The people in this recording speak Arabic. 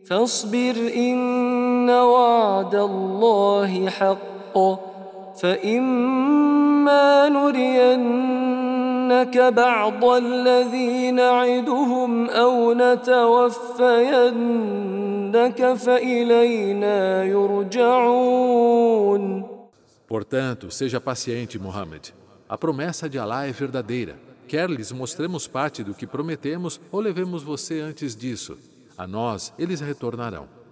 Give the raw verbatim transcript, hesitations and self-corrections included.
فاصبر إن وعد الله حق فإما نرينك بعض الذي نعدهم أو نتوفينك فإلينا يرجعون. Portanto, seja paciente, Muhammad. A promessa de Allah é verdadeira. Quer lhes mostremos parte do que prometemos ou levemos você antes disso. A nós eles retornarão.